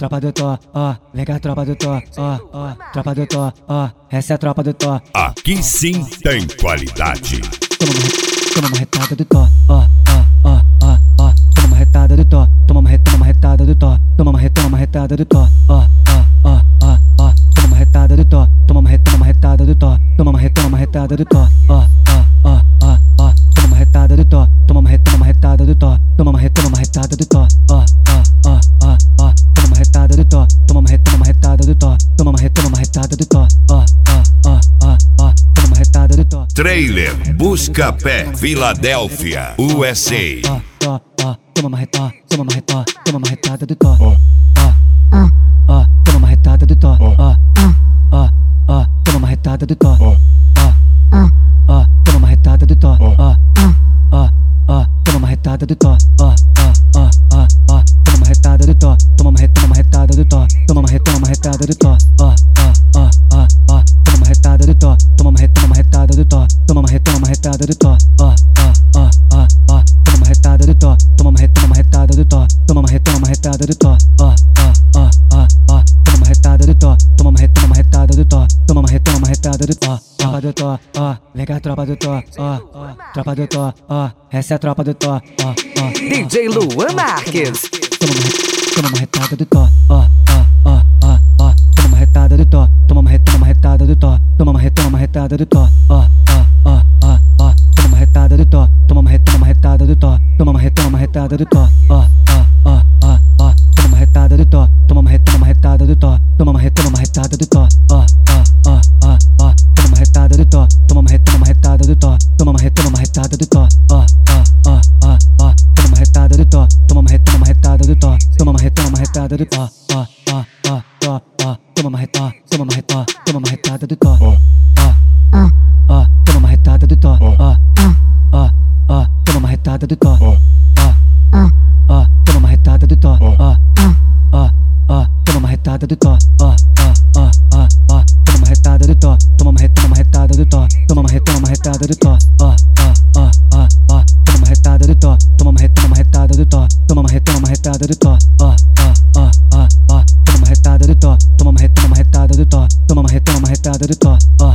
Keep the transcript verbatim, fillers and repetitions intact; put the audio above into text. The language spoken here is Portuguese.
Tropa do Tó, ó, vem cá, tropa do Tó, ó, ó, tropa do Tó, ó, essa é a tropa do Tó. Aqui sim tem qualidade. Toma uma, toma uma retada do Tó, ó, ó, ó, ó, ó, toma uma retada do Tó, toma uma, toma uma retada do Tó, toma uma, toma uma retada do Tó, ó, ó, ó, ó, ó, toma uma retada do Tó, toma uma, toma uma retada do Tó, toma uma, toma uma retada do Tó, ó, ó, ó, ó, ó, toma uma retada do Tó, toma uma, toma uma retada do Tó, toma uma, toma uma retada do Tó, ó, ó, ó, ó, ó, toma uma retada do Tó, toma uma, toma uma retada do Tó, toma uma, toma uma retada do Tó, ó, ó, ó, ó, ó, toma uma retada do Tó. Trailer Buscapé, Filadélfia, U S A. Ó, ó, ó, toma uma retada, toma uma retada, toma uma retada do Tó, ó, ó, ó, toma uma retada do Tó, ó, ó, ó, toma uma retada do Tó, ó, ó, toma uma retada do Tó, ó, ó, ó, toma uma retada do Tó, ó, ó, ó, ó, toma uma retada do Tó, toma uma, toma uma retada do Tó, toma uma, toma uma retada do Tó, ó, ó, ó, ó, ó, toma uma retada do Tó, toma uma, toma uma retada do Tó, toma uma, toma uma retada do Tó, ó, ó, ó, ó, ó, toma uma retada do Tó, toma uma, toma uma retada do Tó, toma uma, toma uma retada do Tó, ó, ó, ó, ó, ó, toma uma retada do Tó, toma uma, toma uma retada do Tó, toma uma, toma uma retada do Tó, tropa do Tó, ó, vem cá, tropa do Tó, ó, ó, tropa do Tó, ó, essa é a tropa do Tó, ó, ó, D J Luan Marques. toma uma, toma uma retada do Tó, ó, ó, ó, ó, ó, toma uma retada do Tó, toma uma, toma uma retada do Tó, toma uma, toma uma retada do Tó, ó, ó, ó, ó, ó, toma uma retada do Tó, toma uma, toma uma retada do Tó, toma uma, toma uma retada do Tó, ó, ó, ó, ó, ó, toma uma retada do Tó, toma uma, toma uma retada do Tó, toma uma, toma uma retada do Tó, ó, ó, ó, ó, ó, toma uma retada do Tó, toma uma, toma uma retada do Tó, toma uma, toma uma retada do Tó, ó, ó, ó, ó, ó, toma uma retada do Tó, toma uma, toma uma retada do Tó, toma uma, toma uma retada do Tó, ó, ó, ó, ó, ó, toma uma retada, toma uma retada, toma uma retada do Tó, ó, ó, ó, toma uma retada do Tó, ó, ó, ó, toma uma retada do Tó, ó, ó, toma uma retada do Tó, ó, ó, ó, toma uma retada do Tó, ó, ó, ó, ó, toma uma retada do Tó, toma uma, toma uma retada do Tó, toma uma, toma uma retada do Tó, ó, ó, ó, ó, ó, toma uma retada do Tó, toma uma, toma uma retada do Tó, toma uma, toma uma retada do Tó, ó, ó, ó, ó, ó, toma uma retada do Tó, toma uma, toma uma retada do Tó, toma uma, toma uma retada do Tó, ó,